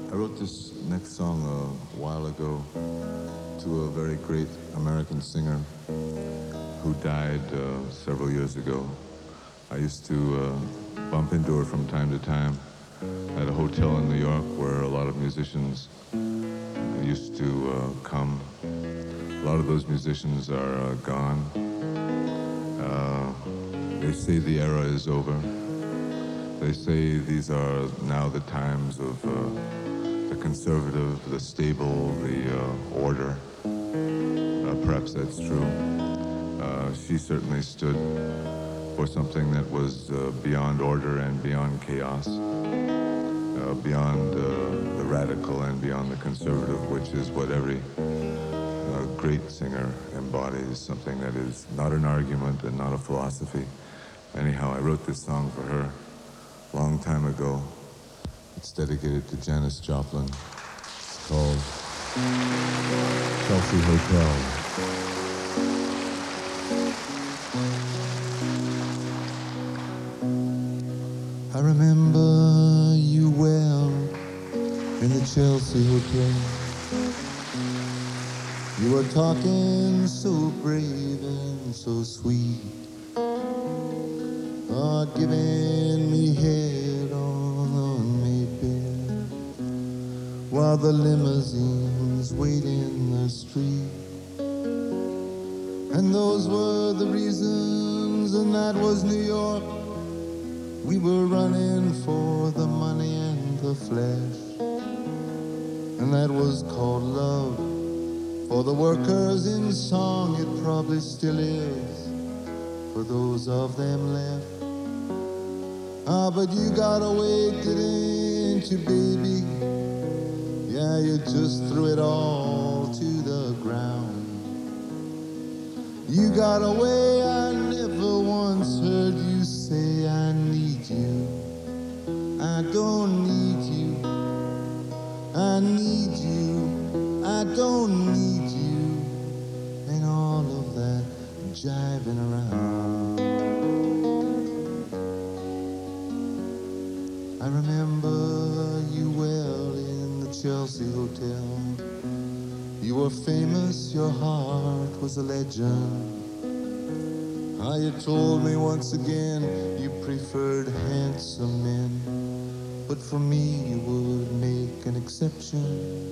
I wrote this next song a while ago to a very great American singer who died several years ago. I used to bump into her from time to time at a hotel in New York where a lot of musicians used to come. A lot of those musicians are gone. They say the era is over. They say these are now the times of the conservative, the stable, the order. Perhaps that's true. She certainly stood for something that was beyond order and beyond chaos, beyond the radical and beyond the conservative, which is what every great singer embodies, something that is not an argument and not a philosophy. Anyhow, I wrote this song for her a long time ago. It's dedicated to Janis Joplin. It's called Chelsea Hotel. I remember you well in the Chelsea Hotel. You were talking so brave and so sweet, giving me head on Mayfair, while the limousines wait in the street. And those were the reasons, and that was New York. We were running for the money and the flesh, and that was called love. For the workers in song, it probably still is, for those of them left. But you got away, didn't you, baby? Yeah, you just threw it all to the ground. You got away, I never once heard you say I need you. I don't need you. I need you. I don't need you. And all of that jiving around. I remember you well in the Chelsea Hotel. You were famous, your heart was a legend. How you told me once again you preferred handsome men, but for me you would make an exception.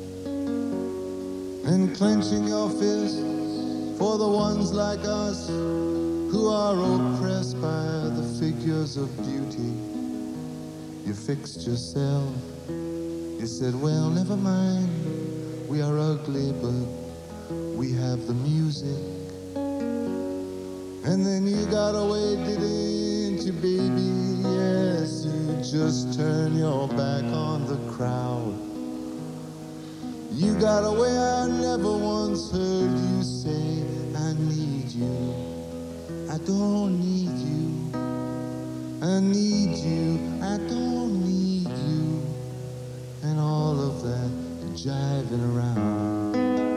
And clenching your fist for the ones like us who are oppressed by the figures of beauty, you fixed yourself. You said, well, never mind, we are ugly, but we have the music. And then you got away, didn't you, baby? Yes, you just turned your back on the crowd. You got away, I never once heard you say, I need you. I don't need you. I need you. I don't need you. And all of that jiving around.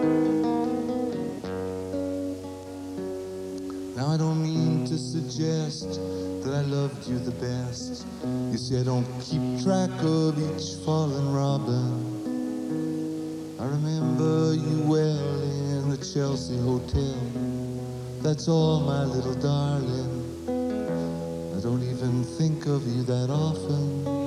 Now I don't mean to suggest that I loved you the best. You see, I don't keep track of each fallen robin. I remember you well in the Chelsea Hotel. That's all, my little darling. I don't even think of you that often.